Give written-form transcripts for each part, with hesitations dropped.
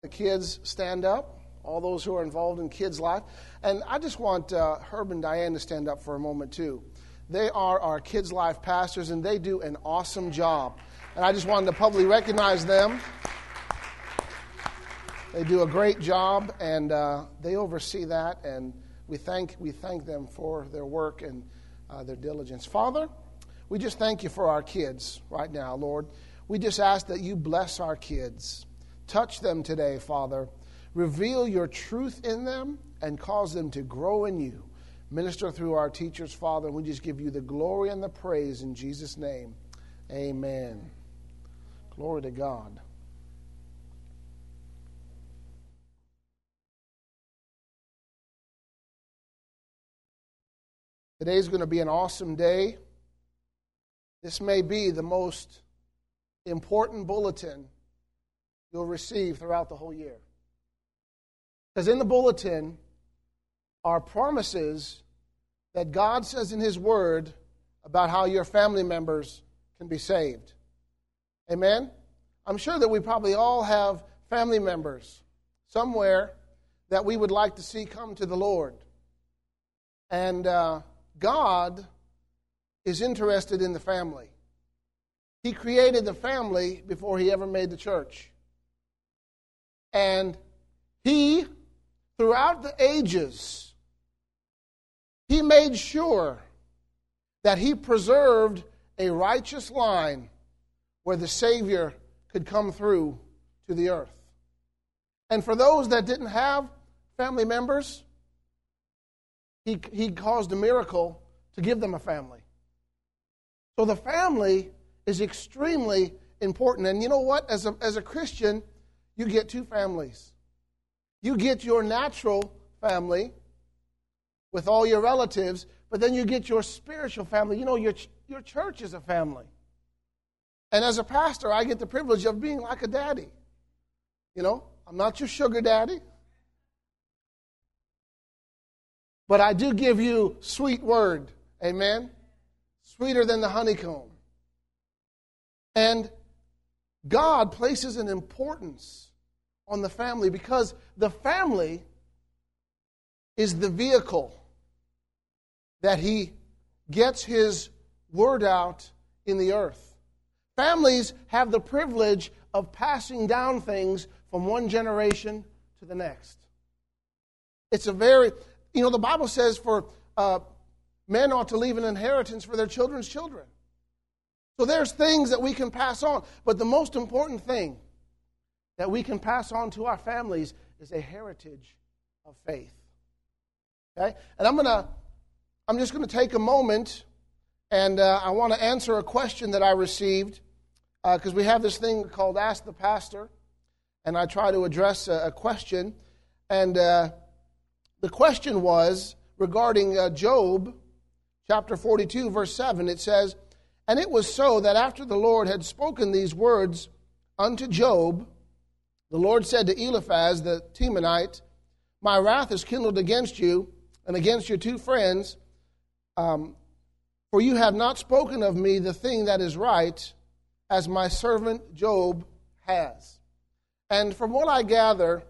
The kids stand up, all those who are involved in kids' life. And I just want Herb and Diane to stand up for a moment, too. They are our kids' life pastors, and they do an awesome job. And I just wanted to publicly recognize them. They do a great job, and they oversee that, and we thank them for their work and their diligence. Father, we just thank you for our kids right now, Lord. We just ask that you bless our kids. Touch them today, Father. Reveal your truth in them and cause them to grow in you. Minister through our teachers, Father, and we just give you the glory and the praise in Jesus' name. Amen. Glory to God. Today's going to be an awesome day. This may be the most important bulletin you'll receive throughout the whole year. Because in the bulletin are promises that God says in His Word about how your family members can be saved. Amen? I'm sure that we probably all have family members somewhere that we would like to see come to the Lord. And God is interested in the family. He created the family before He ever made the church. And He, throughout the ages, He made sure that He preserved a righteous line where the Savior could come through to the earth. And for those that didn't have family members, He caused a miracle to give them a family. So the family is extremely important. And you know what? As a Christian, you get two families. You get your natural family with all your relatives, but then you get your spiritual family. You know, your church is a family. And as a pastor, I get the privilege of being like a daddy. You know, I'm not your sugar daddy, but I do give you sweet word. Amen? Sweeter than the honeycomb. And God places an importance on the family because the family is the vehicle that He gets His word out in the earth. Families have the privilege of passing down things from one generation to the next. It's a very, the Bible says for men ought to leave an inheritance for their children's children. So there's things that we can pass on. But the most important thing that we can pass on to our families is a heritage of faith. Okay? And I'm just going to take a moment and I want to answer a question that I received because we have this thing called Ask the Pastor, and I try to address a question. And the question was regarding Job, chapter 42, verse 7. It says, "And it was so that after the Lord had spoken these words unto Job, the Lord said to Eliphaz the Temanite, My wrath is kindled against you and against your two friends, for you have not spoken of me the thing that is right, as my servant Job has." And from what I gather,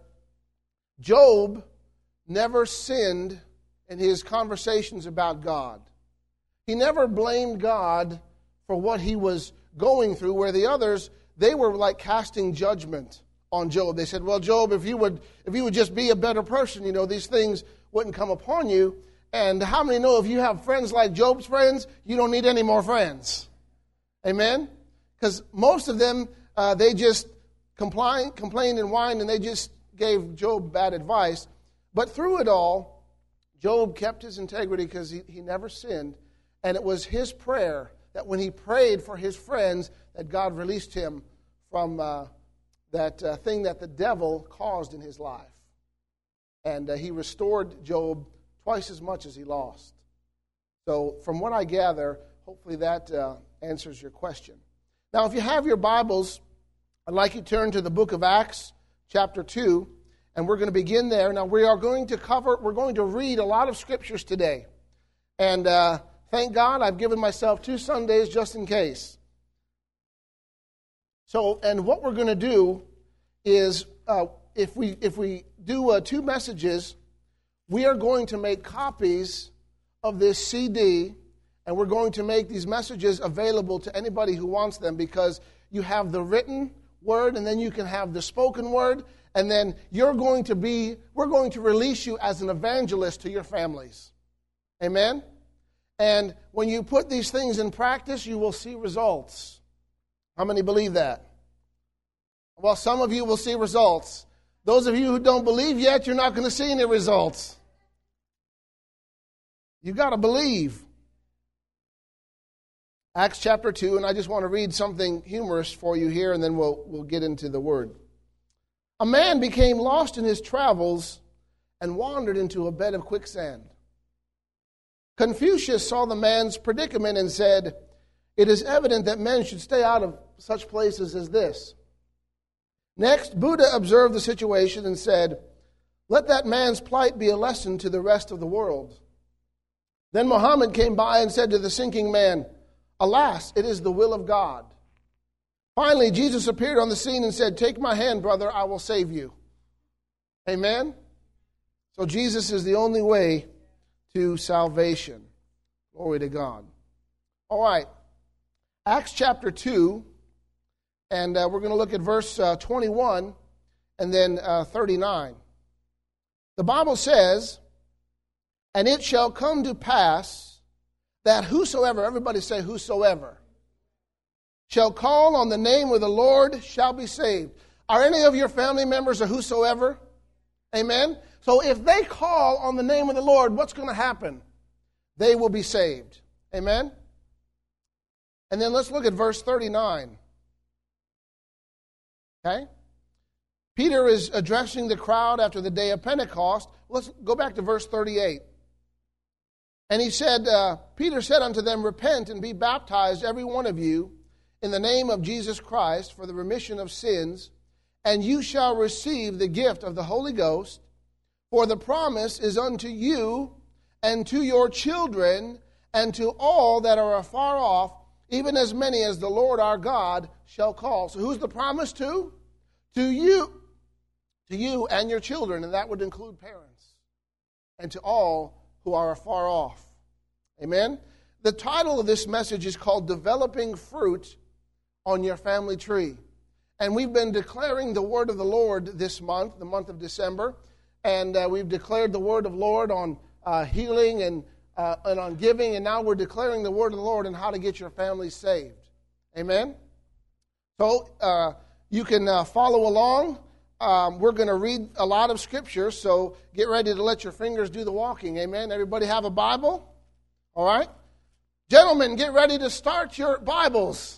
Job never sinned in his conversations about God. He never blamed God for what he was going through, where the others, they were like casting judgment on Job. They said, well, Job, if you would just be a better person, these things wouldn't come upon you. And how many know if you have friends like Job's friends, you don't need any more friends? Amen? Because most of them, they just complained and whined, and they just gave Job bad advice. But through it all, Job kept his integrity because he never sinned. And it was his prayer that when he prayed for his friends, that God released him from that thing that the devil caused in his life. And he restored Job twice as much as he lost. So from what I gather, hopefully that answers your question. Now, if you have your Bibles, I'd like you to turn to the book of Acts, chapter 2, and we're going to begin there. Now, we're going to read a lot of scriptures today. And thank God I've given myself 2 Sundays just in case. So, and what we're going to do is if we do 2 messages, we are going to make copies of this CD, and we're going to make these messages available to anybody who wants them, because you have the written word, and then you can have the spoken word, and then we're going to release you as an evangelist to your families. Amen? And when you put these things in practice, you will see results. How many believe that? Well, some of you will see results. Those of you who don't believe yet, you're not going to see any results. You've got to believe. Acts chapter 2, and I just want to read something humorous for you here, and then we'll get into the word. A man became lost in his travels and wandered into a bed of quicksand. Confucius saw the man's predicament and said, "It is evident that men should stay out of such places as this." Next, Buddha observed the situation and said, "Let that man's plight be a lesson to the rest of the world." Then Muhammad came by and said to the sinking man, "Alas, it is the will of God." Finally, Jesus appeared on the scene and said, "Take my hand, brother, I will save you." Amen? So Jesus is the only way to salvation. Glory to God. All right. Acts chapter 2, and we're going to look at verse 21 and then 39. The Bible says, "And it shall come to pass that whosoever," everybody say whosoever, "shall call on the name of the Lord shall be saved." Are any of your family members a whosoever? Amen? So if they call on the name of the Lord, what's going to happen? They will be saved. Amen? And then let's look at verse 39. Okay? Peter is addressing the crowd after the day of Pentecost. Let's go back to verse 38. And he said, Peter said unto them, "Repent and be baptized, every one of you, in the name of Jesus Christ, for the remission of sins, and you shall receive the gift of the Holy Ghost. For the promise is unto you and to your children and to all that are afar off, even as many as the Lord our God shall call." So who's the promise to? To you. To you and your children, and that would include parents. And to all who are afar off. Amen? The title of this message is called "Developing Fruit on Your Family Tree." And we've been declaring the word of the Lord this month, the month of December. And we've declared the word of the Lord on healing and on giving. And now we're declaring the word of the Lord on how to get your family saved. Amen? So you can follow along. We're going to read a lot of scripture, so get ready to let your fingers do the walking. Amen? Everybody have a Bible? All right? Gentlemen, get ready to start your Bibles.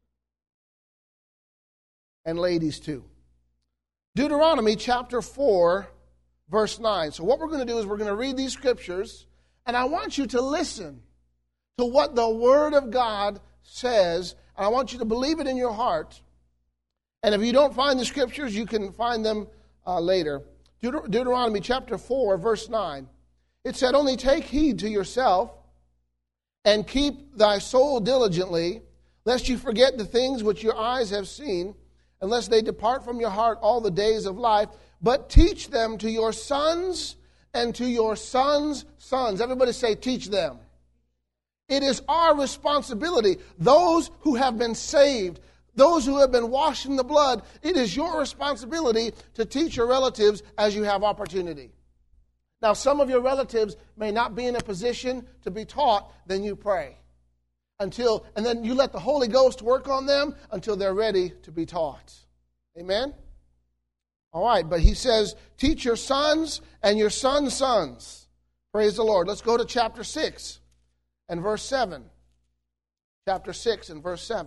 And ladies too. Deuteronomy chapter 4, verse 9. So what we're going to do is we're going to read these scriptures, and I want you to listen to what the Word of God says, and I want you to believe it in your heart. And if you don't find the scriptures, you can find them later. Deuteronomy chapter 4, verse 9. It said, "Only take heed to yourself and keep thy soul diligently, lest you forget the things which your eyes have seen, unless they depart from your heart all the days of life. But teach them to your sons and to your sons' sons." Everybody say, teach them. It is our responsibility. Those who have been saved, those who have been washed in the blood, it is your responsibility to teach your relatives as you have opportunity. Now, some of your relatives may not be in a position to be taught, then you pray. And then you let the Holy Ghost work on them until they're ready to be taught. Amen? All right, but he says, teach your sons and your sons' sons. Praise the Lord. Let's go to chapter 6 and verse 7. Chapter 6 and verse 7.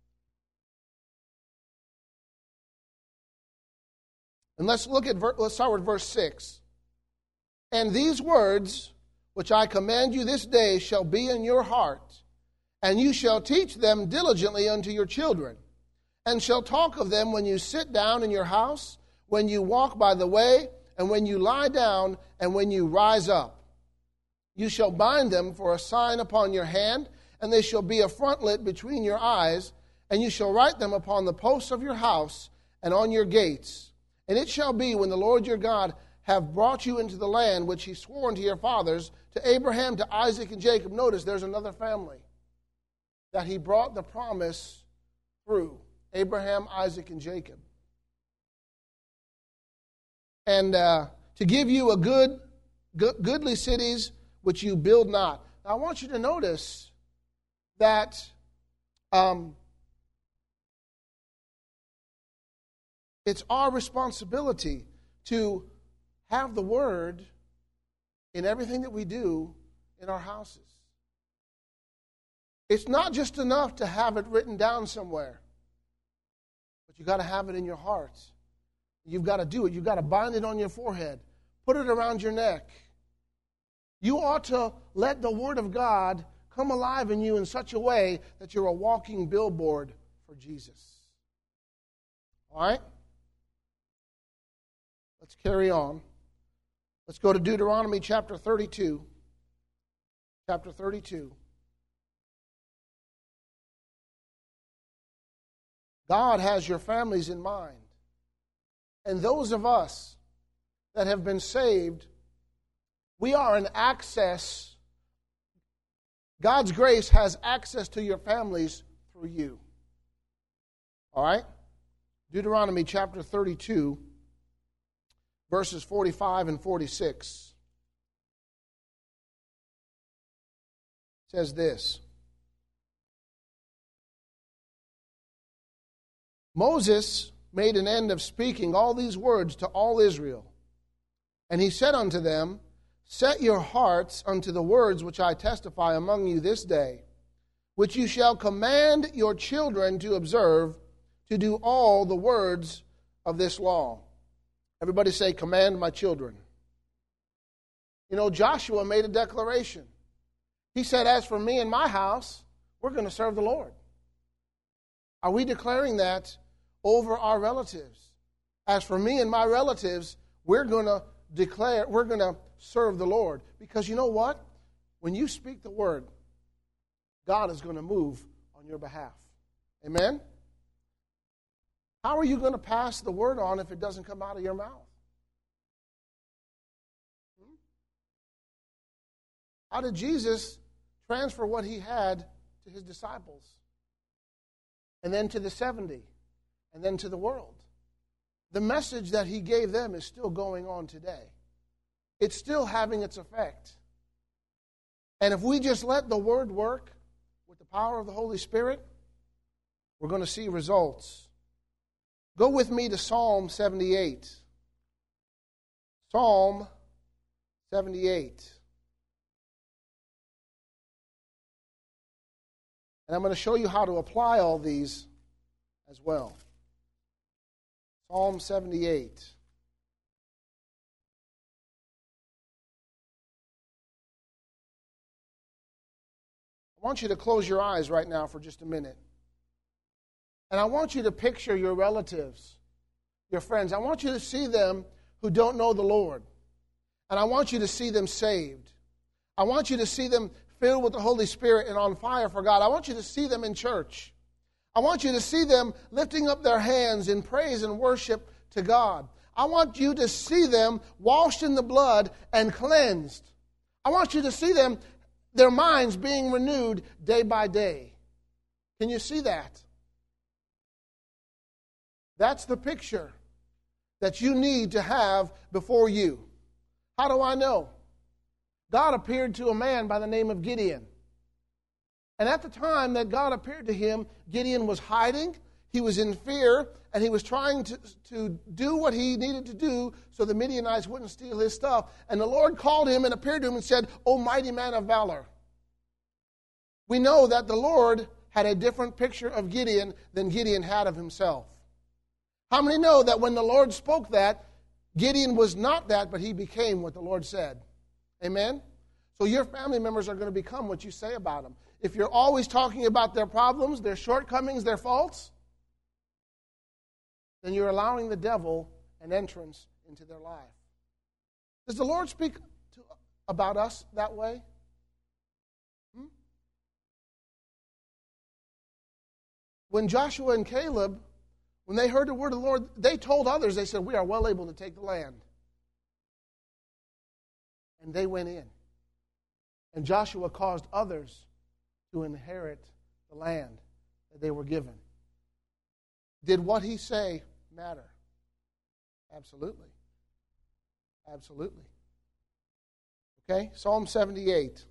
And let's start with verse 6. "And these words which I command you this day shall be in your heart, and you shall teach them diligently unto your children, and shall talk of them when you sit down in your house, when you walk by the way, and when you lie down, and when you rise up. You shall bind them for a sign upon your hand, and they shall be a frontlet between your eyes, and you shall write them upon the posts of your house and on your gates. And it shall be, when the Lord your God have brought you into the land which he swore unto your fathers, to Abraham, to Isaac, and Jacob. Notice there's another family that he brought the promise through. Abraham, Isaac, and Jacob. And to give you a goodly cities which you build not. Now I want you to notice that it's our responsibility to have the word in everything that we do in our houses. It's not just enough to have it written down somewhere, but you've got to have it in your heart. You've got to do it. You've got to bind it on your forehead. Put it around your neck. You ought to let the Word of God come alive in you in such a way that you're a walking billboard for Jesus. All right? Let's carry on. Let's go to Deuteronomy chapter 32. Chapter 32. God has your families in mind. And those of us that have been saved, we are an access. God's grace has access to your families through you. All right? Deuteronomy chapter 32, verses 45 and 46. Says this. Moses made an end of speaking all these words to all Israel. And he said unto them, Set your hearts unto the words which I testify among you this day, which you shall command your children to observe, to do all the words of this law. Everybody say, command my children. You know, Joshua made a declaration. He said, as for me and my house, we're going to serve the Lord. Are we declaring that over our relatives? As for me and my relatives, we're going to serve the Lord. Because you know what? When you speak the word, God is going to move on your behalf. Amen? How are you going to pass the word on if it doesn't come out of your mouth? How did Jesus transfer what he had to his disciples? And then to the 70? And then to the world? The message that he gave them is still going on today. It's still having its effect. And if we just let the word work with the power of the Holy Spirit, we're going to see results. Go with me to Psalm 78. Psalm 78. And I'm going to show you how to apply all these as well. Psalm 78. I want you to close your eyes right now for just a minute. And I want you to picture your relatives, your friends. I want you to see them who don't know the Lord. And I want you to see them saved. I want you to see them filled with the Holy Spirit and on fire for God. I want you to see them in church. I want you to see them lifting up their hands in praise and worship to God. I want you to see them washed in the blood and cleansed. I want you to see them, their minds being renewed day by day. Can you see that? That's the picture that you need to have before you. How do I know? God appeared to a man by the name of Gideon. And at the time that God appeared to him, Gideon was hiding, he was in fear, and he was trying to do what he needed to do so the Midianites wouldn't steal his stuff. And the Lord called him and appeared to him and said, O mighty man of valor. We know that the Lord had a different picture of Gideon than Gideon had of himself. How many know that when the Lord spoke that, Gideon was not that, but he became what the Lord said? Amen? So your family members are going to become what you say about them. If you're always talking about their problems, their shortcomings, their faults, then you're allowing the devil an entrance into their life. Does the Lord speak about us that way? When Joshua and Caleb When they heard the word of the Lord, they told others, they said, we are well able to take the land. And they went in. And Joshua caused others to inherit the land that they were given. Did what he say matter? Absolutely. Absolutely. Okay, Psalm 78.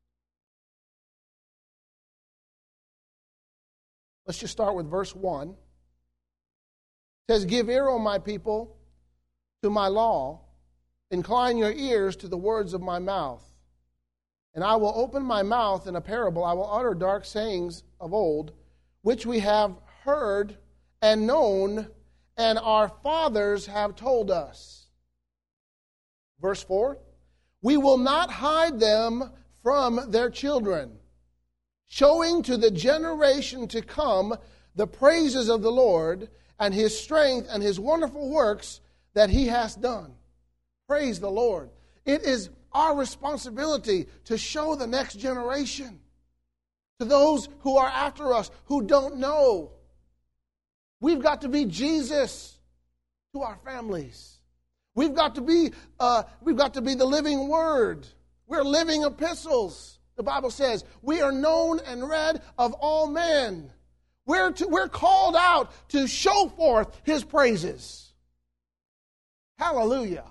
Let's just start with verse 1. It says, give ear, O my people, to my law. Incline your ears to the words of my mouth. And I will open my mouth in a parable. I will utter dark sayings of old, which we have heard and known, and our fathers have told us. Verse 4. We will not hide them from their children, showing to the generation to come the praises of the Lord and His strength and His wonderful works that He has done. Praise the Lord. It is our responsibility to show the next generation, to those who are after us, who don't know. We've got to be Jesus to our families. We've got to be the living Word. We're living epistles. The Bible says we are known and read of all men. We're called out to show forth His praises. Hallelujah.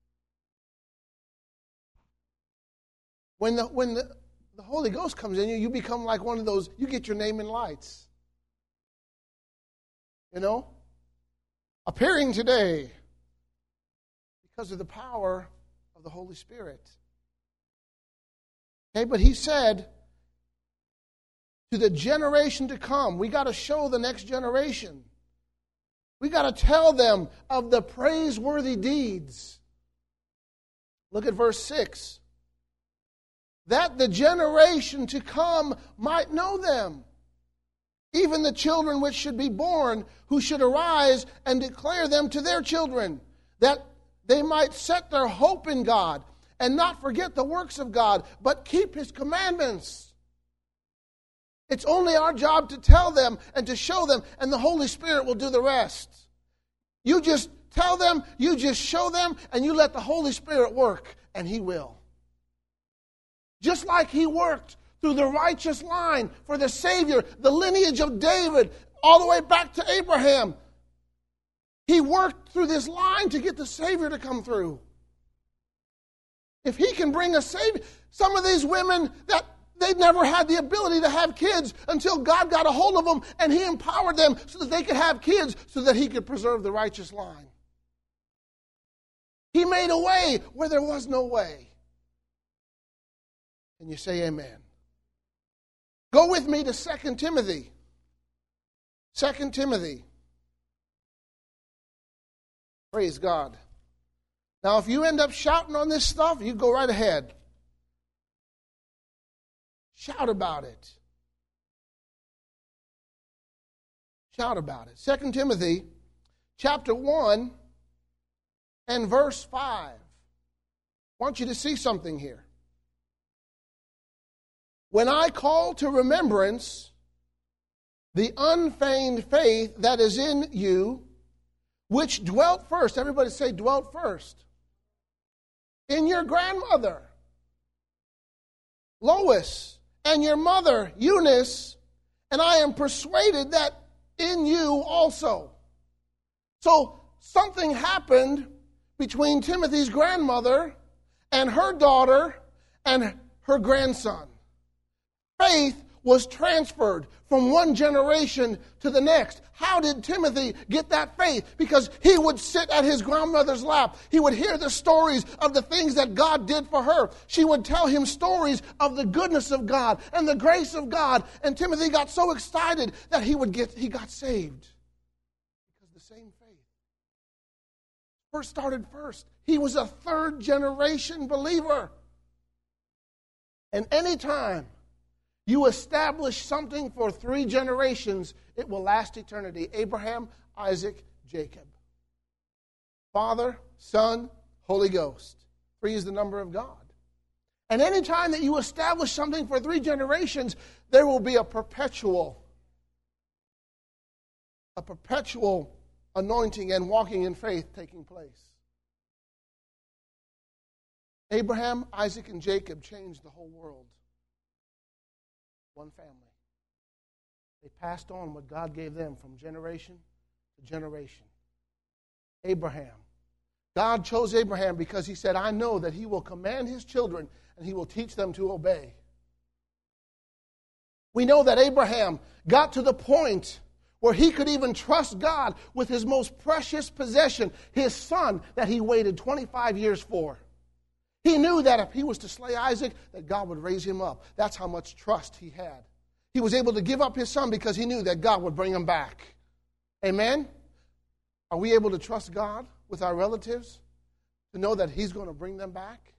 When the Holy Ghost comes in you, you become like one of those, you get your name in lights. You know? Appearing today because of the power of the Holy Spirit. Okay, but he said, to the generation to come, we got to show the next generation. We got to tell them of the praiseworthy deeds. Look at verse 6. That the generation to come might know them, even the children which should be born, who should arise and declare them to their children, that they might set their hope in God and not forget the works of God, but keep His commandments. It's only our job to tell them and to show them, and the Holy Spirit will do the rest. You just tell them, you just show them, and you let the Holy Spirit work, and He will. Just like He worked through the righteous line for the Savior, the lineage of David, all the way back to Abraham. He worked through this line to get the Savior to come through. If He can bring a Savior, some of these women that they'd never had the ability to have kids until God got a hold of them and He empowered them so that they could have kids so that He could preserve the righteous line. He made a way where there was no way. Can you say amen? Go with me to 2 Timothy. 2 Timothy. Praise God. Now, if you end up shouting on this stuff, you go right ahead. Shout about it. Shout about it. 2 Timothy chapter 1 and verse 5. I want you to see something here. When I call to remembrance the unfeigned faith that is in you, which dwelt first, everybody say dwelt first, in your grandmother, Lois, and your mother, Eunice, and I am persuaded that in you also. So something happened between Timothy's grandmother and her daughter and her grandson. Faith was transferred from one generation to the next. How did Timothy get that faith? Because he would sit at his grandmother's lap. He would hear the stories of the things that God did for her. She would tell him stories of the goodness of God and the grace of God. And Timothy got so excited that he got saved. Because the same faith first started first. He was a third generation believer. And anytime you establish something for 3 generations, it will last eternity. Abraham, Isaac, Jacob. Father, Son, Holy Ghost. 3 is the number of God. And any time that you establish something for 3 generations, there will be a perpetual a perpetual anointing and walking in faith taking place. Abraham, Isaac, and Jacob changed the whole world. One family. They passed on what God gave them from generation to generation. Abraham. God chose Abraham because he said, I know that he will command his children and he will teach them to obey. We know that Abraham got to the point where he could even trust God with his most precious possession, his son that he waited 25 years for. He knew that if he was to slay Isaac, that God would raise him up. That's how much trust he had. He was able to give up his son because he knew that God would bring him back. Amen? Are we able to trust God with our relatives to know that he's going to bring them back?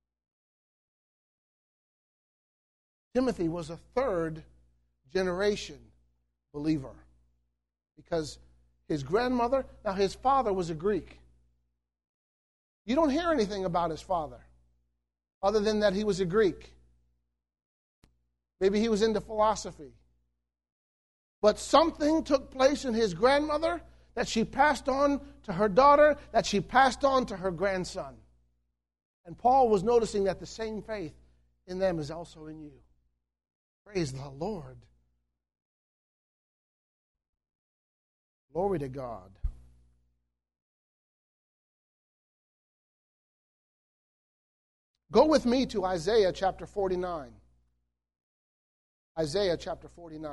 Timothy was a third generation believer because his grandmother, now his father was a Greek. You don't hear anything about his father other than that he was a Greek. Maybe he was into philosophy. But something took place in his grandmother that she passed on to her daughter, that she passed on to her grandson. And Paul was noticing that the same faith in them is also in you. Praise the Lord. Glory to God. Go with me to Isaiah chapter 49. Isaiah chapter 49.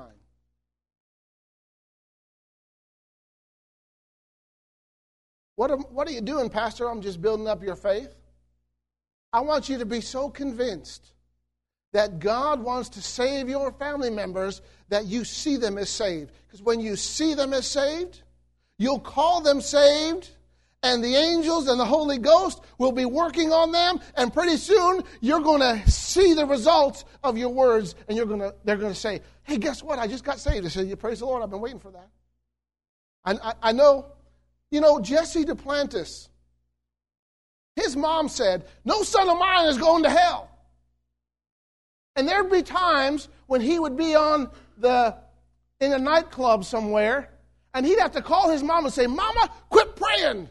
What are you doing, Pastor? I'm just building up your faith. I want you to be so convinced that God wants to save your family members that you see them as saved. Because when you see them as saved, you'll call them saved, and the angels and the Holy Ghost will be working on them, and pretty soon you're going to see the results of your words, and they're going to say, hey, guess what? I just got saved. I said, praise the Lord, I've been waiting for that. I know, Jesse Duplantis, his mom said, no son of mine is going to hell. And there'd be times when he would be in a nightclub somewhere, and he'd have to call his mom and say, Mama, quit praying.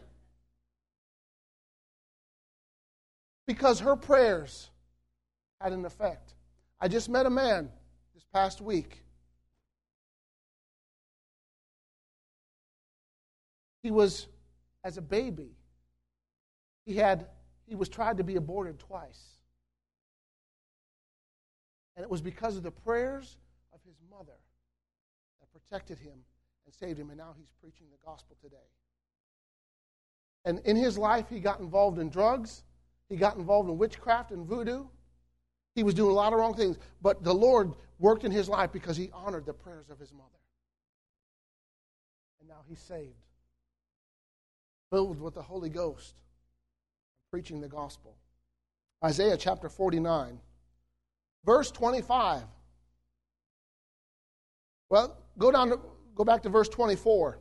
Because her prayers had an effect. I just met a man this past week. He was, as a baby, he was tried to be aborted twice. And it was because of the prayers of his mother that protected him and saved him. And now he's preaching the gospel today. And in his life, he got involved in drugs. He got involved in witchcraft and voodoo. He was doing a lot of wrong things. But the Lord worked in his life because he honored the prayers of his mother. And now he's saved. Filled with the Holy Ghost. Preaching the gospel. Isaiah chapter 49. Verse 25. Well, go back to verse 24.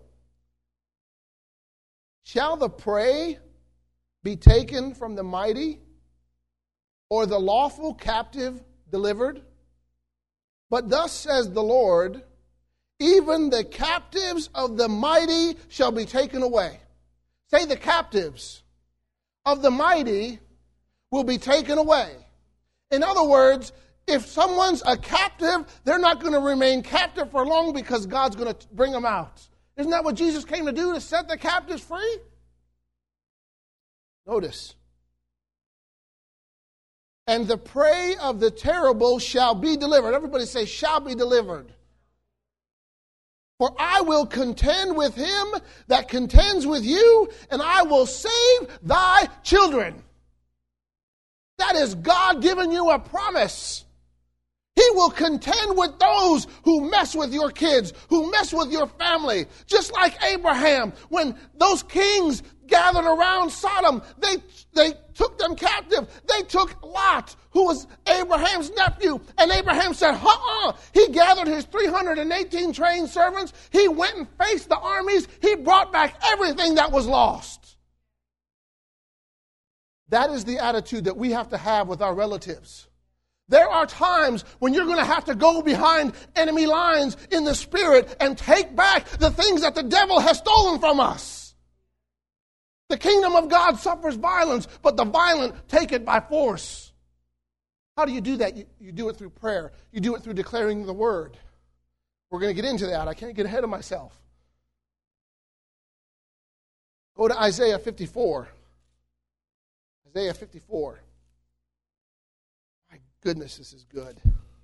Shall the prey be taken from the mighty, or the lawful captive delivered? But thus says the Lord, even the captives of the mighty shall be taken away. Say, the captives of the mighty will be taken away. In other words, if someone's a captive, they're not going to remain captive for long because God's going to bring them out. Isn't that what Jesus came to do, to set the captives free? Notice. And the prey of the terrible shall be delivered. Everybody say, shall be delivered. For I will contend with him that contends with you, and I will save thy children. That is God giving you a promise. He will contend with those who mess with your kids, who mess with your family. Just like Abraham, when those kings gathered around Sodom, they took them captive. They took Lot, who was Abraham's nephew, and Abraham said, He gathered his 318 trained servants. He went and faced the armies. He brought back everything that was lost. That is the attitude that we have to have with our relatives. There are times when you're going to have to go behind enemy lines in the spirit and take back the things that the devil has stolen from us. The kingdom of God suffers violence, but the violent take it by force. How do you do that? You do it through prayer. You do it through declaring the word. We're going to get into that. I can't get ahead of myself. Go to Isaiah 54. Isaiah 54. My goodness, this is good.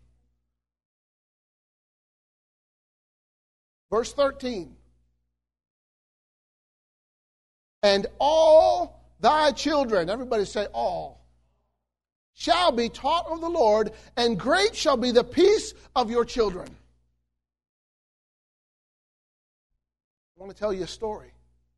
Verse 13. And all thy children, everybody say all, shall be taught of the Lord, and great shall be the peace of your children. I want to tell you a story.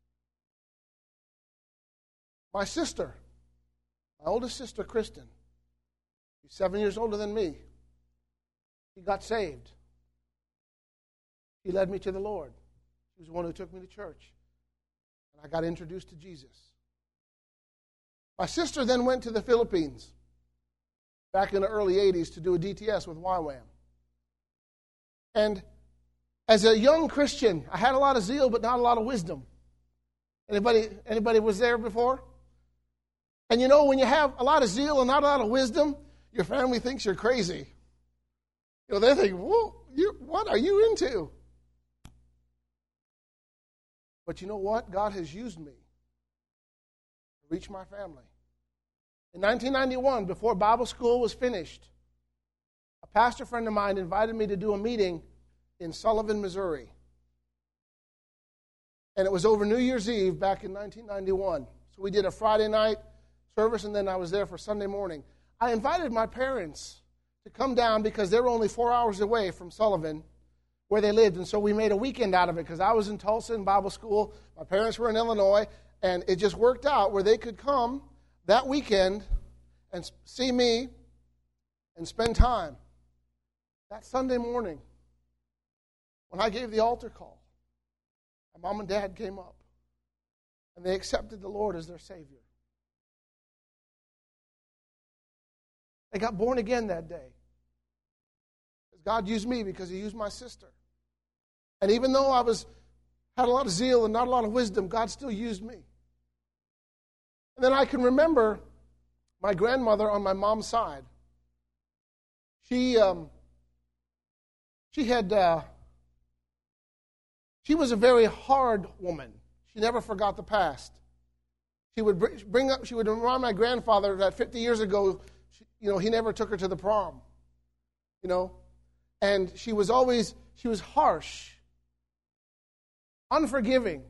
My sister, my oldest sister, Kristen, she's 7 years older than me. She got saved. She led me to the Lord. She was the one who took me to church. And I got introduced to Jesus. My sister then went to the Philippines back in the early 80s to do a DTS with YWAM. And as a young Christian, I had a lot of zeal but not a lot of wisdom. Anybody was there before? And you know, when you have a lot of zeal and not a lot of wisdom, your family thinks you're crazy. You know, they think, whoa, what are you into? But you know what? God has used me to reach my family. In 1991, before Bible school was finished, a pastor friend of mine invited me to do a meeting in Sullivan, Missouri. And it was over New Year's Eve back in 1991. So we did a Friday night service, and then I was there for Sunday morning. I invited my parents to come down because they were only 4 hours away from Sullivan, where they lived. And so we made a weekend out of it because I was in Tulsa in Bible school. My parents were in Illinois. And it just worked out where they could come that weekend and see me and spend time. That Sunday morning, when I gave the altar call, my mom and dad came up, and they accepted the Lord as their Savior. They got born again that day. God used me because He used my sister. And even though I had a lot of zeal and not a lot of wisdom, God still used me. And then I can remember my grandmother on my mom's side. She was a very hard woman. She never forgot the past. She would remind my grandfather that 50 years ago, he never took her to the prom. And she was harsh, unforgiving.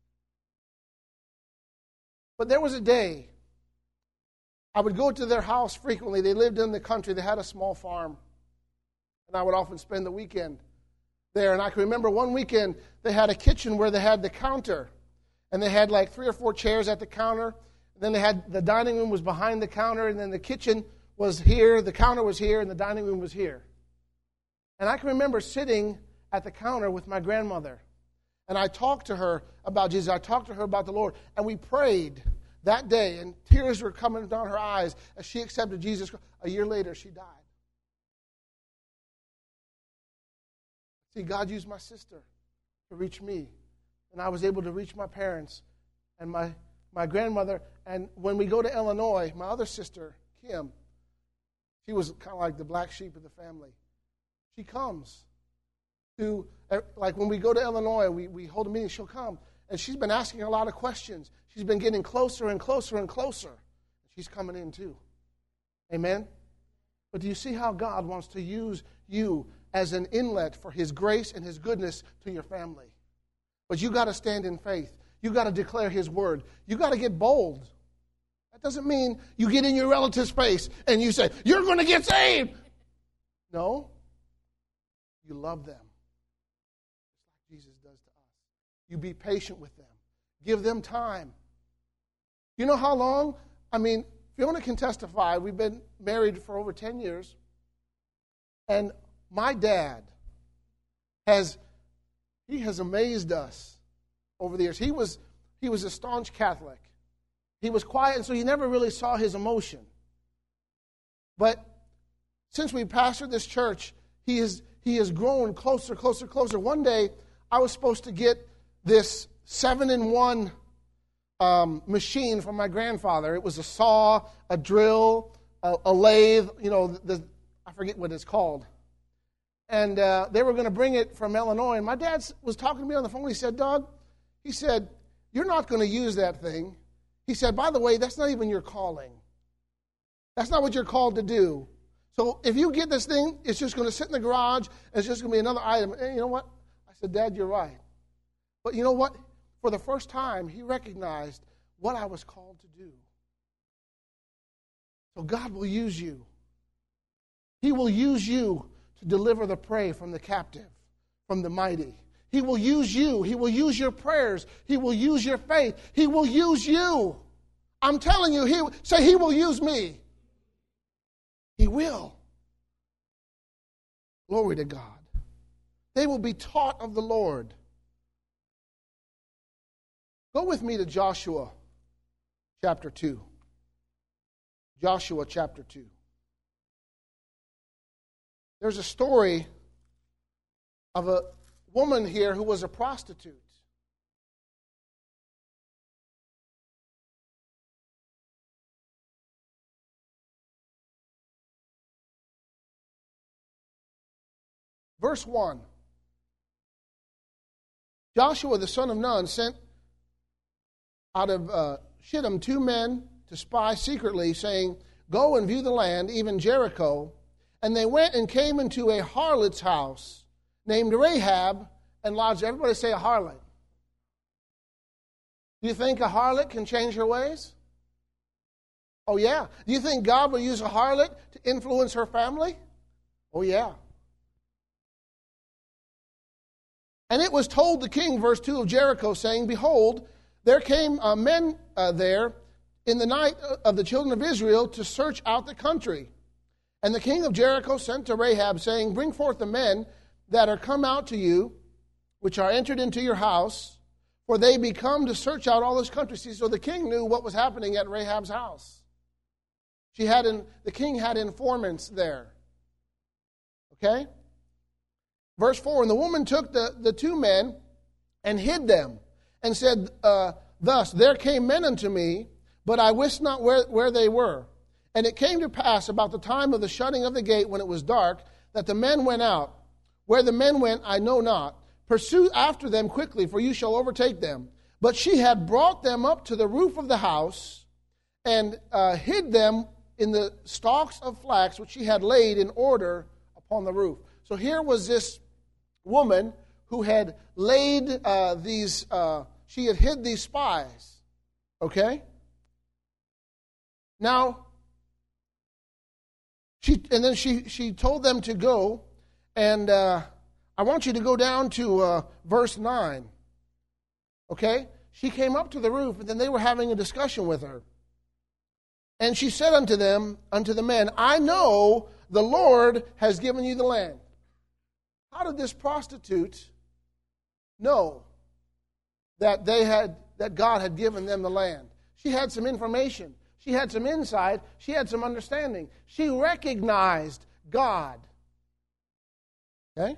But there was a day, I would go to their house frequently. They lived in the country. They had a small farm. And I would often spend the weekend there. And I can remember one weekend, they had a kitchen where they had the counter. And they had like 3 or 4 chairs at the counter. And then they had the dining room was behind the counter. And then the kitchen was here, the counter was here, and the dining room was here. And I can remember sitting at the counter with my grandmother. And I talked to her about Jesus. I talked to her about the Lord. And we prayed that day. And tears were coming down her eyes as she accepted Jesus. A year later, she died. See, God used my sister to reach me. And I was able to reach my parents and my grandmother. And when we go to Illinois, my other sister, Kim, she was kind of like the black sheep of the family. She comes to, like when we go to Illinois, we hold a meeting, she'll come. And she's been asking a lot of questions. She's been getting closer and closer and closer. She's coming in too. Amen? But do you see how God wants to use you as an inlet for His grace and His goodness to your family? But you got to stand in faith. You got to declare His word. You got to get bold. That doesn't mean you get in your relative's face and you say, "You're going to get saved." No. You love them. Just like Jesus does to us. You be patient with them. Give them time. You know how long? I mean, Fiona can testify. We've been married for over 10 years. And my dad has amazed us over the years. He was a staunch Catholic. He was quiet, and so you never really saw his emotion. But since we pastored this church, he has grown closer. One day, I was supposed to get this 7-in-1 machine from my grandfather. It was a saw, a drill, a lathe, I forget what it's called. And they were going to bring it from Illinois. And my dad was talking to me on the phone. He said, Doug, he said, you're not going to use that thing. He said, by the way, that's not even your calling. That's not what you're called to do. So if you get this thing, it's just going to sit in the garage, and it's just going to be another item. And you know what? I said, Dad, you're right. But you know what? For the first time, he recognized what I was called to do. So God will use you. He will use you to deliver the prey from the captive, from the mighty. He will use you. He will use your prayers. He will use your faith. He will use you. I'm telling you, He will use me. He will. Glory to God. They will be taught of the Lord. Go with me to Joshua chapter 2. Joshua chapter 2. There's a story of a woman here who was a prostitute. Verse 1. Joshua the son of Nun sent out of Shittim 2 men to spy secretly, saying, Go and view the land, even Jericho. And they went and came into a harlot's house named Rahab and lodged. Everybody say a harlot. Do you think a harlot can change her ways? Oh, yeah. Do you think God will use a harlot to influence her family? Oh, yeah. And it was told the king, verse 2 of Jericho, saying, Behold, there came men there in the night of the children of Israel to search out the country. And the king of Jericho sent to Rahab, saying, Bring forth the men that are come out to you, which are entered into your house, for they be come to search out all this country. See, so the king knew what was happening at Rahab's house. The king had informants there. Okay? Verse 4, And the woman took the 2 men and hid them, and said, Thus, there came men unto me, but I wist not where they were. And it came to pass about the time of the shutting of the gate, when it was dark, that the men went out. Where the men went, I know not. Pursue after them quickly, for you shall overtake them. But she had brought them up to the roof of the house, and hid them in the stalks of flax, which she had laid in order upon the roof. So here was this woman who had laid she had hid these spies. Okay? Now, she told them to go, and I want you to go down to verse 9. Okay? She came up to the roof, and then they were having a discussion with her. And she said unto the men, I know the Lord has given you the land. How did this prostitute know that God had given them the land? She had some information. She had some insight. She had some understanding. She recognized God. Okay?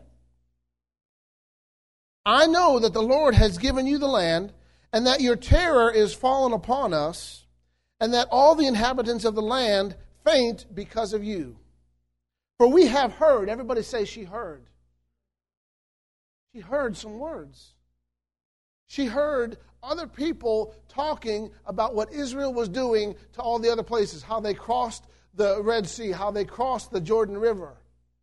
I know that the Lord has given you the land, and that your terror is fallen upon us, and that all the inhabitants of the land faint because of you. For we have heard, everybody say she heard. She heard some words. She heard other people talking about what Israel was doing to all the other places, how they crossed the Red Sea, how they crossed the Jordan River.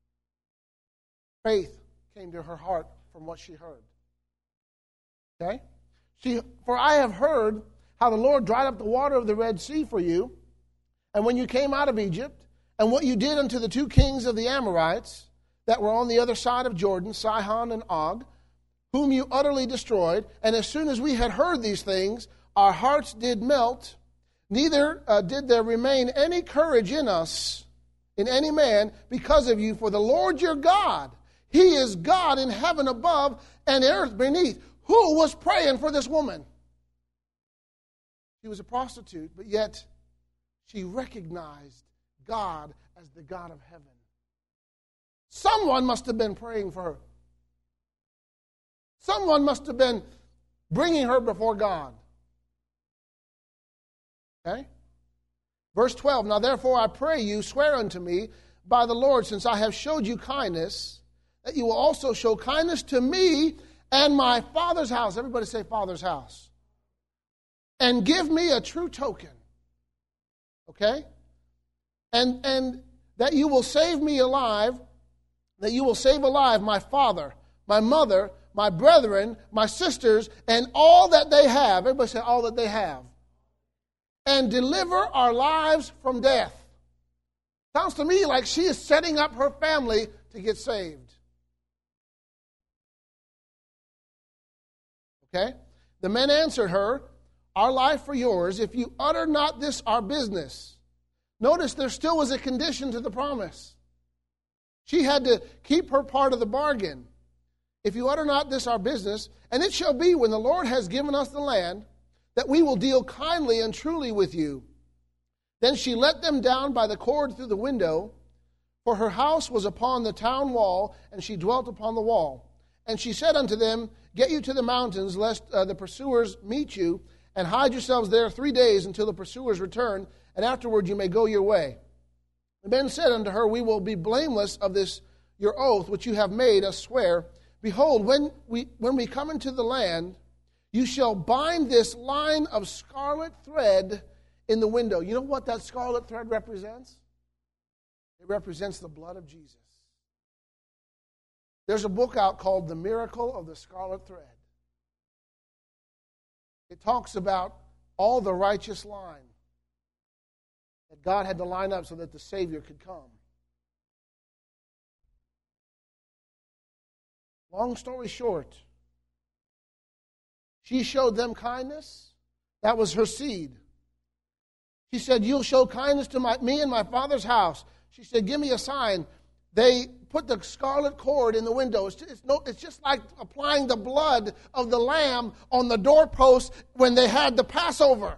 Faith came to her heart from what she heard. Okay? For I have heard how the Lord dried up the water of the Red Sea for you, and when you came out of Egypt, and what you did unto the 2 kings of the Amorites that were on the other side of Jordan, Sihon and Og, whom you utterly destroyed. And as soon as we had heard these things, our hearts did melt, neither did there remain any courage in us, in any man, because of you. For the Lord your God, He is God in heaven above and earth beneath. Who was praying for this woman? She was a prostitute, but yet she recognized God as the God of heaven. Someone must have been praying for her. Someone must have been bringing her before God. Okay? Verse 12, now therefore I pray you, swear unto me by the Lord, since I have showed you kindness, that you will also show kindness to me and my Father's house. Everybody say Father's house. And give me a true token. Okay? And that you will save me alive, that you will save alive my father, my mother, my brethren, my sisters, and all that they have. Everybody say all that they have. And deliver our lives from death. Sounds to me like she is setting up her family to get saved. Okay? The men answered her, our life for yours, if you utter not this our business. Notice there still was a condition to the promise. She had to keep her part of the bargain. If you utter not this our business, and it shall be when the Lord has given us the land, that we will deal kindly and truly with you. Then she let them down by the cord through the window, for her house was upon the town wall, and she dwelt upon the wall. And she said unto them, get you to the mountains, lest the pursuers meet you, and hide yourselves there 3 days until the pursuers return, and afterward you may go your way. The men said unto her, we will be blameless of this your oath, which you have made us swear. Behold, when we come into the land, you shall bind this line of scarlet thread in the window. You know what that scarlet thread represents? It represents the blood of Jesus. There's a book out called The Miracle of the Scarlet Thread. It talks about all the righteous line that God had to line up so that the Savior could come. Long story short, she showed them kindness. That was her seed. She said, you'll show kindness to me and my father's house. She said, give me a sign. They put the scarlet cord in the window. It's just like applying the blood of the lamb on the doorpost when they had the Passover.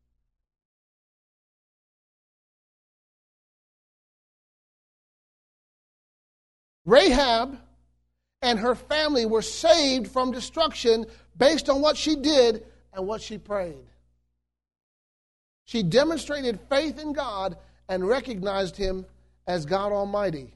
Rahab and her family were saved from destruction based on what she did and what she prayed. She demonstrated faith in God and recognized Him as God Almighty.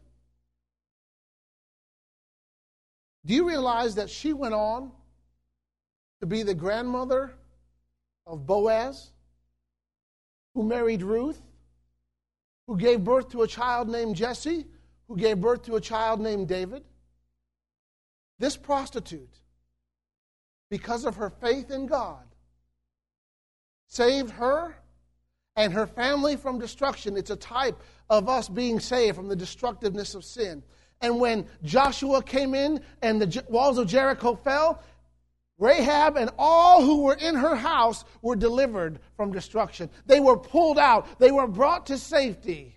Do you realize that she went on to be the grandmother of Boaz, who married Ruth, who gave birth to a child named Jesse, who gave birth to a child named David? This prostitute, because of her faith in God, saved her and her family from destruction. It's a type of us being saved from the destructiveness of sin. And when Joshua came in and the walls of Jericho fell, Rahab and all who were in her house were delivered from destruction. They were pulled out. They were brought to safety.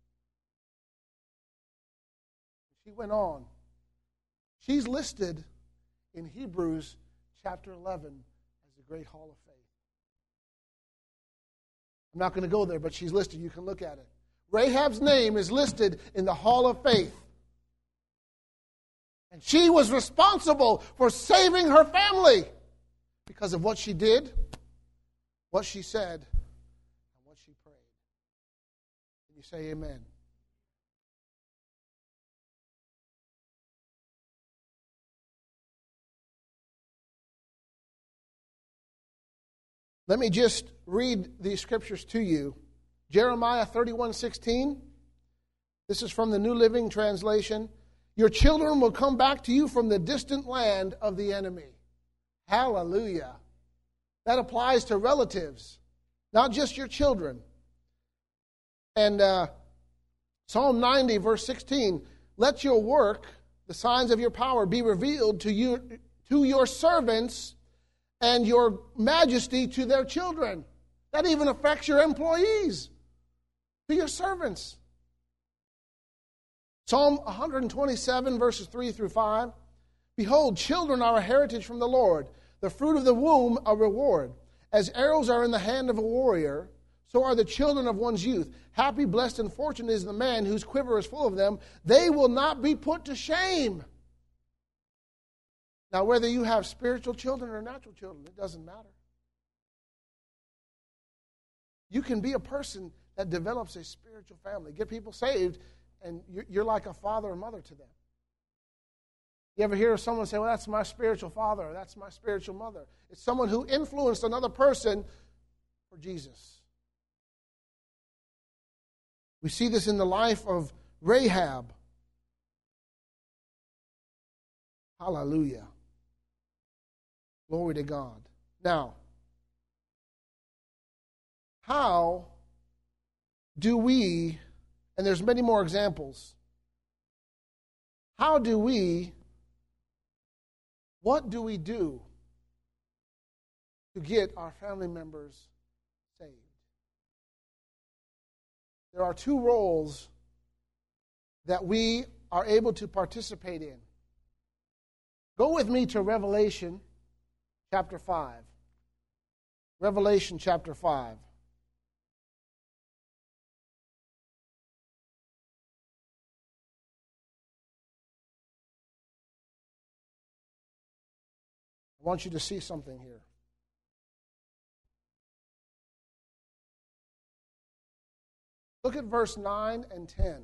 She went on. She's listed in Hebrews chapter 11 as the Great Hall of Faith. I'm not going to go there, but she's listed. You can look at it. Rahab's name is listed in the Hall of Faith. And she was responsible for saving her family because of what she did, what she said, and what she prayed. Can you say amen? Let me just read these scriptures to you. Jeremiah 31:16. This is from the New Living Translation. Your children will come back to you from the distant land of the enemy. Hallelujah. That applies to relatives, not just your children. And Psalm 90, verse 16. Let your work, the signs of your power, be revealed to your servants, and your majesty to their children. That even affects your employees, to your servants. Psalm 127, verses 3 through 5. Behold, children are a heritage from the Lord, the fruit of the womb a reward. As arrows are in the hand of a warrior, so are the children of one's youth. Happy, blessed, and fortunate is the man whose quiver is full of them. They will not be put to shame. Now, whether you have spiritual children or natural children, it doesn't matter. You can be a person that develops a spiritual family. Get people saved, and you're like a father or mother to them. You ever hear someone say, well, that's my spiritual father, or that's my spiritual mother? It's someone who influenced another person for Jesus. We see this in the life of Rahab. Hallelujah. Glory to God. Now, how do we, and there's many more examples, what do we do to get our family members saved? There are two roles that we are able to participate in. Go with me to Revelation chapter 5. Revelation chapter 5. I want you to see something here. Look at verse 9 and 10.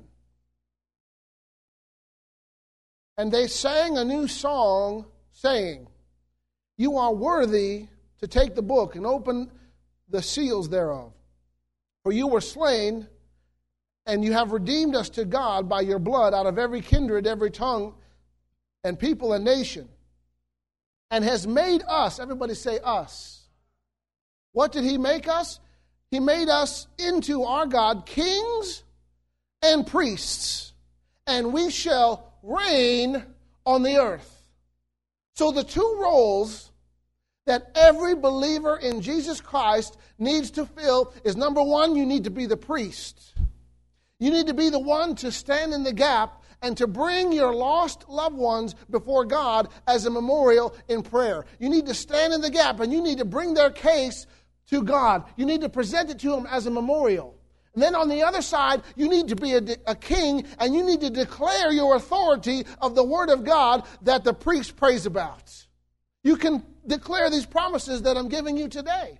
And they sang a new song, saying, You are worthy to take the book and open the seals thereof. For you were slain, and you have redeemed us to God by your blood out of every kindred, every tongue, and people and nation. And has made us, everybody say us. What did he make us? He made us into our God kings and priests, and we shall reign on the earth. So the two roles that every believer in Jesus Christ needs to fill is, number one, you need to be the priest. You need to be the one to stand in the gap and to bring your lost loved ones before God as a memorial in prayer. You need to stand in the gap and you need to bring their case to God. You need to present it to Him as a memorial. And then on the other side, you need to be a king, and you need to declare your authority of the Word of God that the priest prays about. You can declare these promises that I'm giving you today.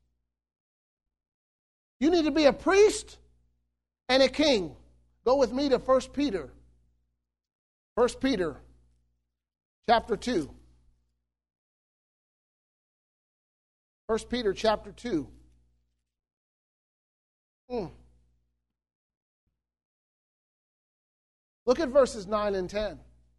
You need to be a priest and a king. Go with me to 1 Peter. 1 Peter chapter 2. 1 Peter chapter 2. Look at verses 9 and 10.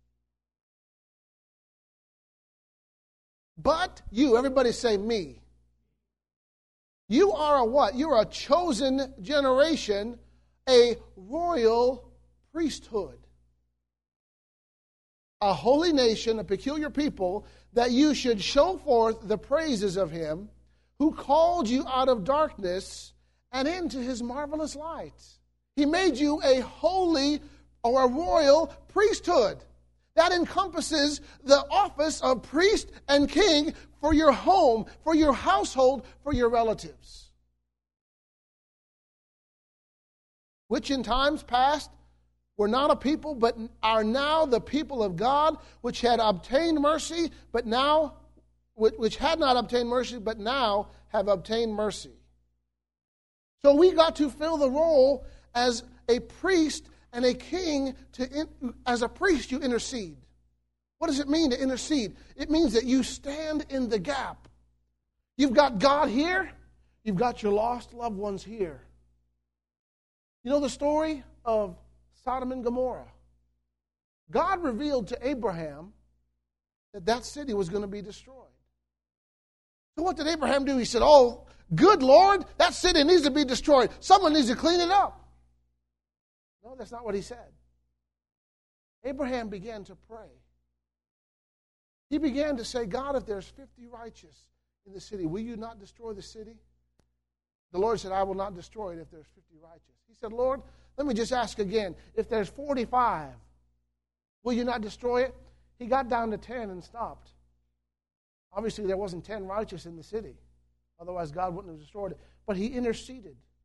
But you, everybody say me. You are a what? You're a chosen generation, a royal priesthood, a holy nation, a peculiar people, that you should show forth the praises of Him who called you out of darkness and into His marvelous light. He made you a holy or a royal priesthood. That encompasses the office of priest and king for your home, for your household, for your relatives. Which in times past were not a people, but are now the people of God, which had obtained mercy, but now, which had not obtained mercy, but now have obtained mercy. So we got to fill the role as a priest and a king. As a priest, you intercede. What does it mean to intercede? It means that you stand in the gap. You've got God here. You've got your lost loved ones here. You know the story of Sodom and Gomorrah? God revealed to Abraham that that city was going to be destroyed. So what did Abraham do? He said, oh, good Lord, that city needs to be destroyed. Someone needs to clean it up. No, that's not what he said. Abraham began to pray. He began to say, God, if there's 50 righteous in the city, will you not destroy the city? The Lord said, I will not destroy it if there's 50 righteous. He said, Lord, let me just ask again, if there's 45, will you not destroy it? He got down to 10 and stopped. Obviously, there wasn't 10 righteous in the city. Otherwise, God wouldn't have destroyed it. But he interceded.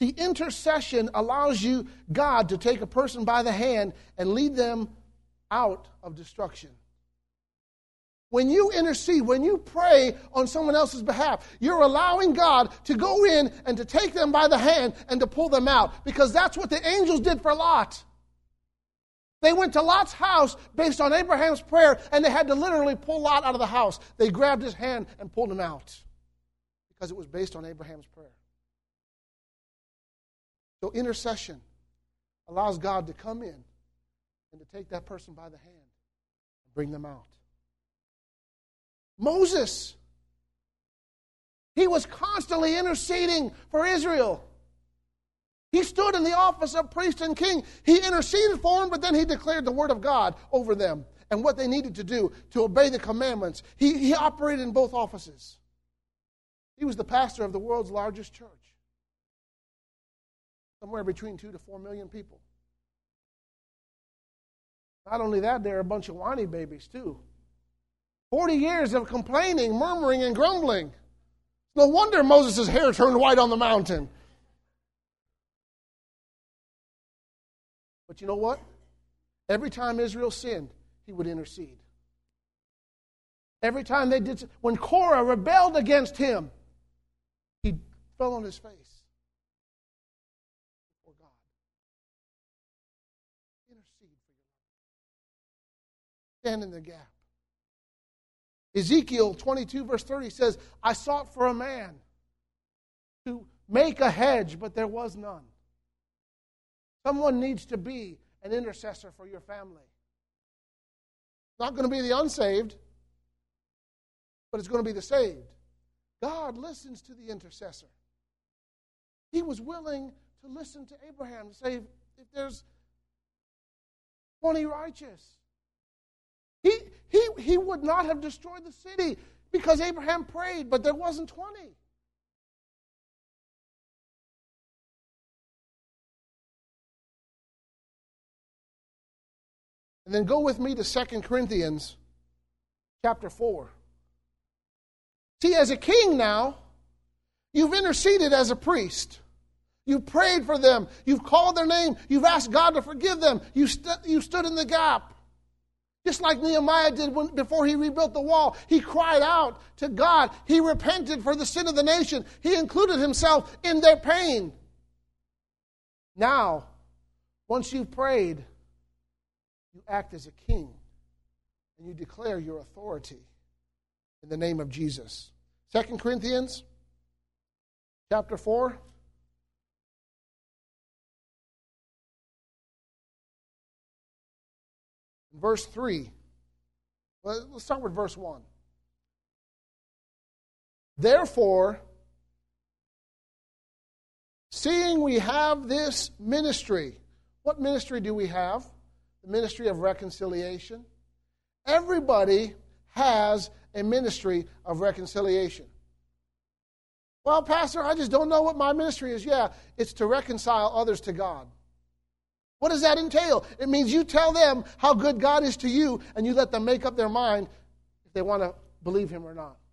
See, intercession allows God to take a person by the hand and lead them out of destruction. When you intercede, when you pray on someone else's behalf, you're allowing God to go in and to take them by the hand and to pull them out. Because that's what the angels did for Lot. They went to Lot's house based on Abraham's prayer, and they had to literally pull Lot out of the house. They grabbed his hand and pulled him out because it was based on Abraham's prayer. So intercession allows God to come in and to take that person by the hand and bring them out. Moses, he was constantly interceding for Israel. He stood in the office of priest and king. He interceded for them, but then he declared the word of God over them and what they needed to do to obey the commandments. He operated in both offices. He was the pastor of the world's largest church. Somewhere between 2 to 4 million people. Not only that, they're a bunch of whiny babies too. 40 years of complaining, murmuring, and grumbling. No wonder Moses' hair turned white on the mountain. But you know what? Every time Israel sinned, he would intercede. Every time they did, when Korah rebelled against him, he fell on his face before God. Intercede for your life. Stand in the gap. Ezekiel 22 verse 30 says, I sought for a man to make a hedge, but there was none. Someone needs to be an intercessor for your family. It's not going to be the unsaved, but it's going to be the saved. God listens to the intercessor. He was willing to listen to Abraham to say, if there's 20 righteous, he would not have destroyed the city because Abraham prayed, but there wasn't 20. And then go with me to 2 Corinthians chapter 4. See, as a king now, you've interceded as a priest. You've prayed for them. You've called their name. You've asked God to forgive them. You stood in the gap. Just like Nehemiah did before he rebuilt the wall. He cried out to God. He repented for the sin of the nation. He included himself in their pain. Now, once you've prayed, you act as a king and you declare your authority in the name of Jesus. 2 Corinthians chapter 4. Verse 3. Let's start with verse 1. Therefore, seeing we have this ministry, what ministry do we have? The ministry of reconciliation. Everybody has a ministry of reconciliation. Well, Pastor, I just don't know what my ministry is. Yeah, it's to reconcile others to God. What does that entail? It means you tell them how good God is to you, and you let them make up their mind if they want to believe Him or not.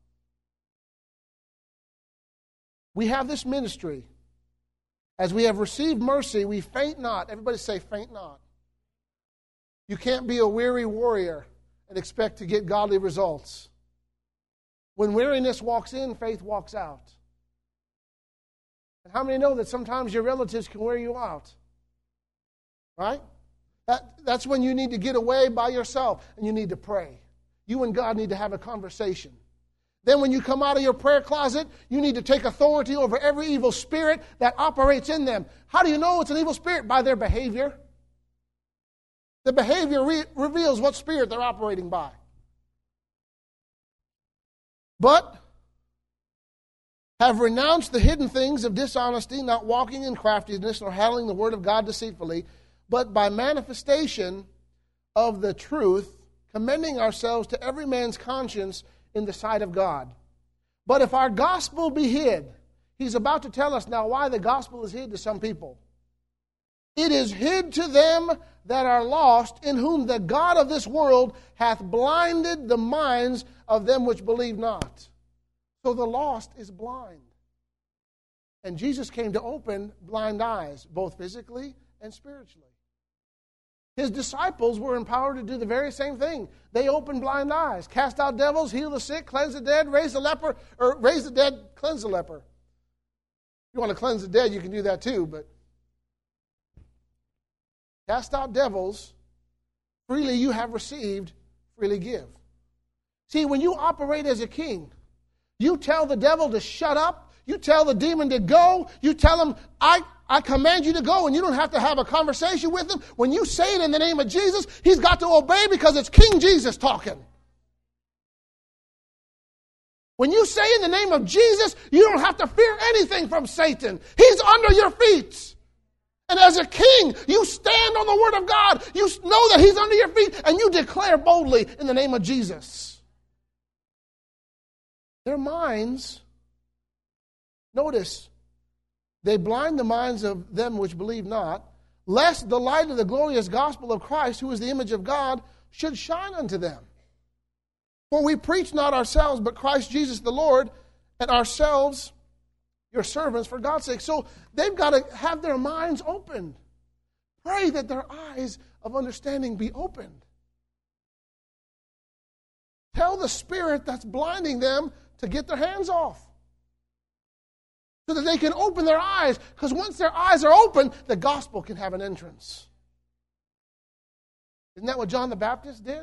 We have this ministry. As we have received mercy, we faint not. Everybody say, faint not. You can't be a weary warrior and expect to get godly results. When weariness walks in, faith walks out. And how many know that sometimes your relatives can wear you out? Right? That's when you need to get away by yourself and you need to pray. You and God need to have a conversation. Then when you come out of your prayer closet, you need to take authority over every evil spirit that operates in them. How do you know it's an evil spirit? By their behavior. The behavior reveals what spirit they're operating by. But have renounced the hidden things of dishonesty, not walking in craftiness, nor handling the word of God deceitfully, but by manifestation of the truth, commending ourselves to every man's conscience in the sight of God. But if our gospel be hid, he's about to tell us now why the gospel is hid to some people. It is hid to them that are lost, in whom the God of this world hath blinded the minds of them which believe not. So the lost is blind. And Jesus came to open blind eyes, both physically and spiritually. His disciples were empowered to do the very same thing. They opened blind eyes, cast out devils, heal the sick, cleanse the dead, raise the leper, or raise the dead, cleanse the leper. If you want to cleanse the dead, you can do that too, but cast out devils, freely you have received, freely give. See, when you operate as a king, you tell the devil to shut up, you tell the demon to go. You tell him, I command you to go, and you don't have to have a conversation with him. When you say it in the name of Jesus, he's got to obey because it's King Jesus talking. When you say in the name of Jesus, you don't have to fear anything from Satan. He's under your feet. And as a king, you stand on the word of God. You know that he's under your feet, and you declare boldly in the name of Jesus. Their minds, notice, they blind the minds of them which believe not, lest the light of the glorious gospel of Christ, who is the image of God, should shine unto them. For we preach not ourselves, but Christ Jesus the Lord, and ourselves your servants for God's sake. So they've got to have their minds opened. Pray that their eyes of understanding be opened. Tell the spirit that's blinding them to get their hands off, so that they can open their eyes. Because once their eyes are open, the gospel can have an entrance. Isn't that what John the Baptist did?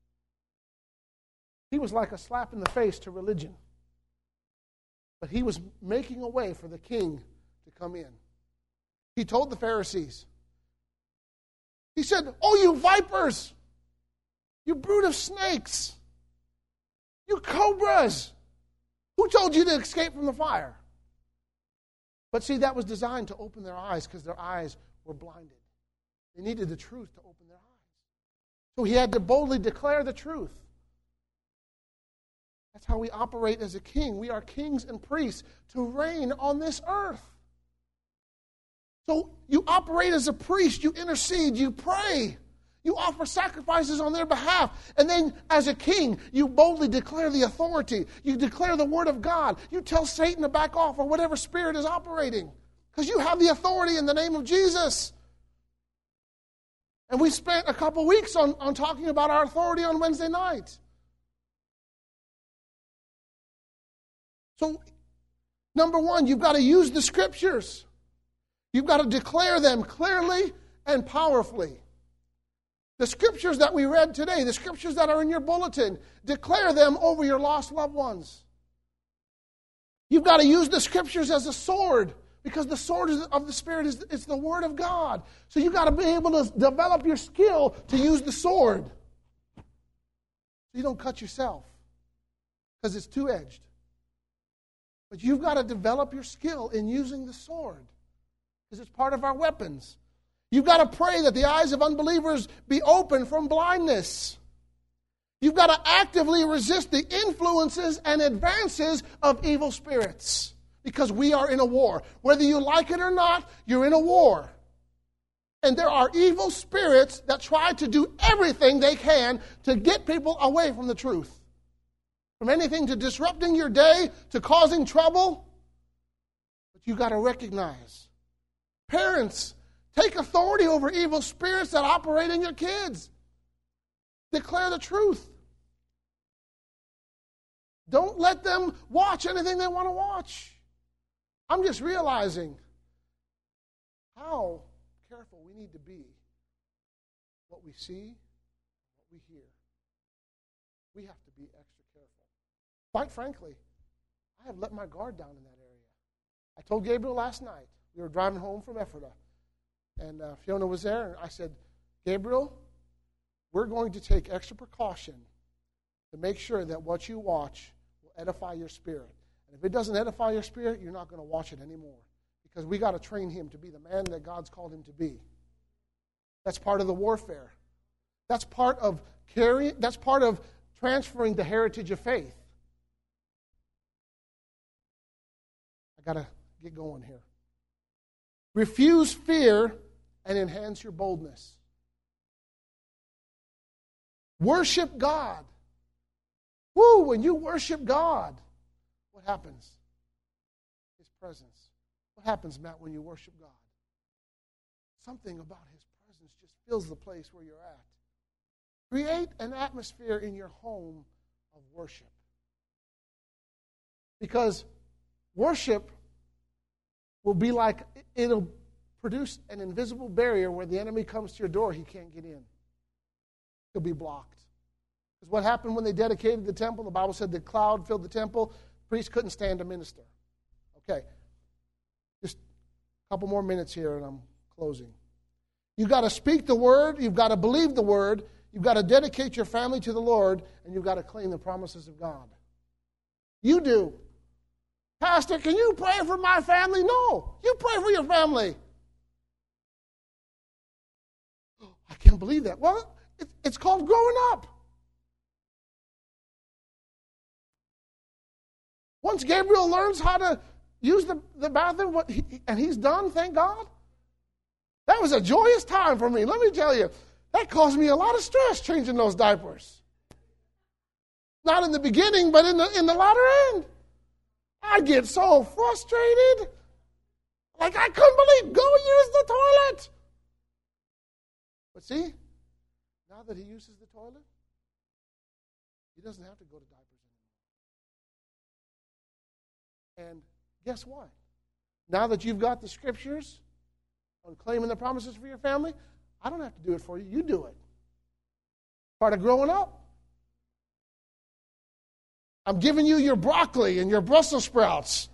He was like a slap in the face to religion. But he was making a way for the king to come in. He told the Pharisees, he said, "Oh, you vipers, you brood of snakes, you cobras, who told you to escape from the fire?" But see, that was designed to open their eyes because their eyes were blinded. They needed the truth to open their eyes. So he had to boldly declare the truth. That's how we operate as a king. We are kings and priests to reign on this earth. So you operate as a priest, you intercede, you pray, you offer sacrifices on their behalf. And then as a king, you boldly declare the authority. You declare the word of God. You tell Satan to back off or whatever spirit is operating. Because you have the authority in the name of Jesus. And we spent a couple weeks on talking about our authority on Wednesday night. So, number one, you've got to use the scriptures. You've got to declare them clearly and powerfully. The scriptures that we read today, the scriptures that are in your bulletin, declare them over your lost loved ones. You've got to use the scriptures as a sword, because the sword of the Spirit is the Word of God. So you've got to be able to develop your skill to use the sword. So you don't cut yourself, because it's two-edged. But you've got to develop your skill in using the sword, because it's part of our weapons. You've got to pray that the eyes of unbelievers be open from blindness. You've got to actively resist the influences and advances of evil spirits, because we are in a war. Whether you like it or not, you're in a war. And there are evil spirits that try to do everything they can to get people away from the truth. From anything to disrupting your day to causing trouble. But you've got to recognize. Parents, take authority over evil spirits that operate in your kids. Declare the truth. Don't let them watch anything they want to watch. I'm just realizing how careful we need to be what we see, what we hear. We have to be extra careful. Quite frankly, I have let my guard down in that area. I told Gabriel last night, we were driving home from Ephrata, and Fiona was there, and I said, "Gabriel, we're going to take extra precaution to make sure that what you watch will edify your spirit. And if it doesn't edify your spirit, you're not going to watch it anymore. Because we got to train him to be the man that God's called him to be." That's part of the warfare. That's part of transferring the heritage of faith. I got to get going here. Refuse fear and enhance your boldness. Worship God. Woo, when you worship God, what happens? His presence happens, Matt, when you worship God? Something about His presence just fills the place where you're at. Create an atmosphere in your home of worship. Because worship will be like, it'll produce an invisible barrier where the enemy comes to your door, he can't get in. He'll be blocked. Because what happened when they dedicated the temple? The Bible said the cloud filled the temple. Priests couldn't stand to minister. Okay. Just a couple more minutes here and I'm closing. You've got to speak the word. You've got to believe the word. You've got to dedicate your family to the Lord. And you've got to claim the promises of God. You do. Pastor, can you pray for my family? No. You pray for your family. I can't believe that. Well, it's called growing up. Once Gabriel learns how to use the bathroom, and he's done, thank God, that was a joyous time for me. Let me tell you, that caused me a lot of stress changing those diapers. Not in the beginning, but in the latter end. I get so frustrated. Like I couldn't believe, go use the toilet. But see, now that he uses the toilet, he doesn't have to go to diapers anymore. And guess what? Now that you've got the scriptures on claiming the promises for your family, I don't have to do it for you. You do it. Part of growing up. I'm giving you your broccoli and your Brussels sprouts.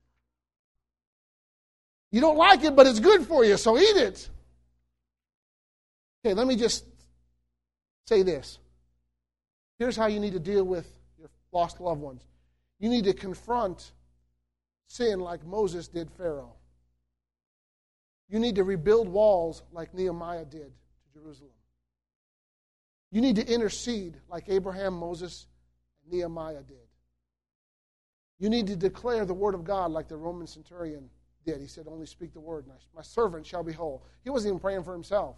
You don't like it, but it's good for you, so eat it. Okay, let me just say this. Here's how you need to deal with your lost loved ones. You need to confront sin like Moses did Pharaoh. You need to rebuild walls like Nehemiah did to Jerusalem. You need to intercede like Abraham, Moses, and Nehemiah did. You need to declare the word of God like the Roman centurion did. He said, only speak the word, and my servant shall be whole. He wasn't even praying for himself.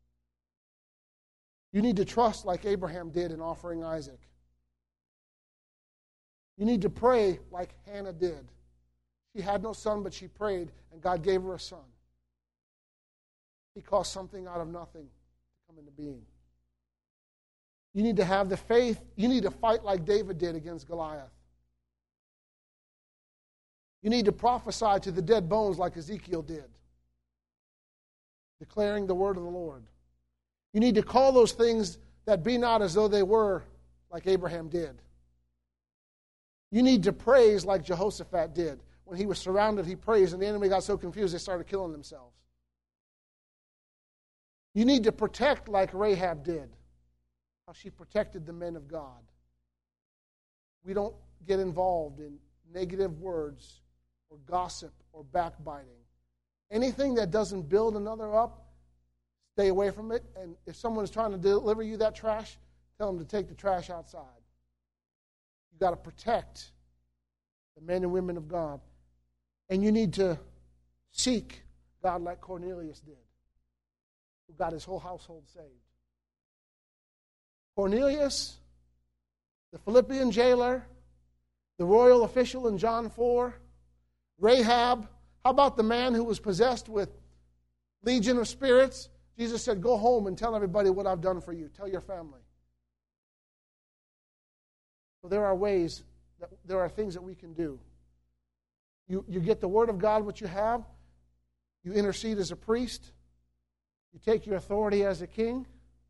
You need to trust like Abraham did in offering Isaac. You need to pray like Hannah did. She had no son, but she prayed, and God gave her a son. He caused something out of nothing to come into being. You need to have the faith. You need to fight like David did against Goliath. You need to prophesy to the dead bones like Ezekiel did, declaring the word of the Lord. You need to call those things that be not as though they were, like Abraham did. You need to praise like Jehoshaphat did. When he was surrounded, he praised, and the enemy got so confused they started killing themselves. You need to protect like Rahab did, how she protected the men of God. We don't get involved in negative words or gossip or backbiting. Anything that doesn't build another up, stay away from it. And if someone is trying to deliver you that trash, tell them to take the trash outside. You've got to protect the men and women of God. And you need to seek God like Cornelius did, who got his whole household saved. Cornelius, the Philippian jailer, the royal official in John 4, Rahab. How about the man who was possessed with legion of spirits? Jesus said, go home and tell everybody what I've done for you. Tell your family. So there are ways, there are things that we can do. You get the word of God, what you have. You intercede as a priest. You take your authority as a king.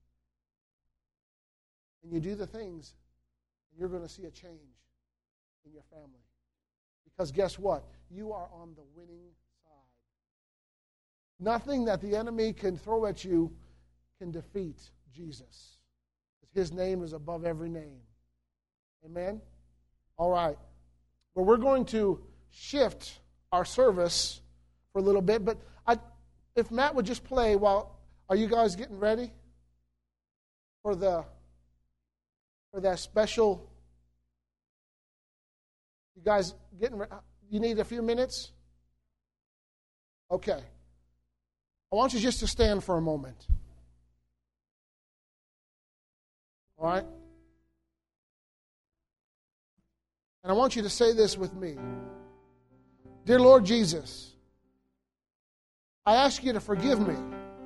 And you do the things. And you're going to see a change in your family. Because guess what? You are on the winning side. Nothing that the enemy can throw at you can defeat Jesus. His name is above every name. Amen? All right. Well, we're going to shift our service for a little bit, but if Matt would just play while, are you guys getting ready for that special? You guys getting ready? You need a few minutes? Okay. I want you just to stand for a moment. All right? And I want you to say this with me. Dear Lord Jesus, I ask you to forgive me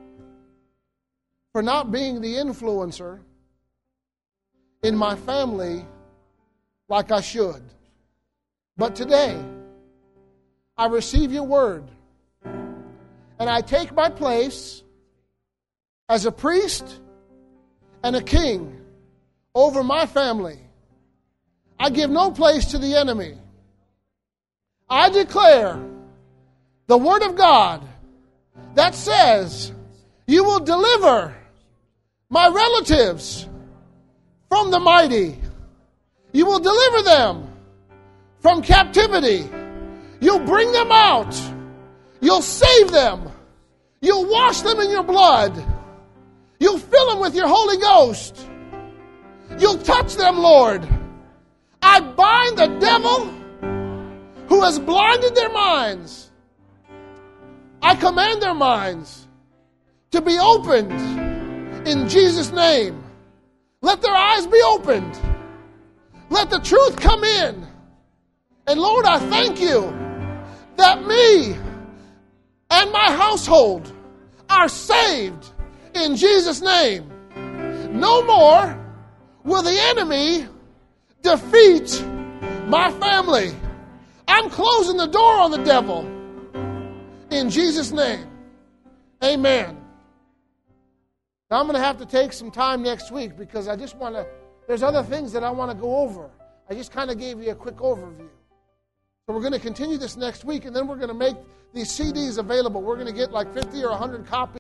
for not being the influencer in my family like I should. But today, I receive your word, and I take my place as a priest and a king over my family. I give no place to the enemy. I declare the word of God that says, you will deliver my relatives from the mighty. You will deliver them from captivity. You'll bring them out. You'll save them. You'll wash them in your blood. You'll fill them with your Holy Ghost. You'll touch them, Lord. I bind the devil who has blinded their minds. I command their minds to be opened in Jesus' name. Let their eyes be opened. Let the truth come in. And Lord, I thank you that me and my household are saved in Jesus' name. No more will the enemy defeat my family. I'm closing the door on the devil in Jesus' name. Amen. Now I'm going to have to take some time next week because there's other things that I want to go over. I just kind of gave you a quick overview. So we're going to continue this next week, and then we're going to make these CDs available. We're going to get like 50 or 100 copies.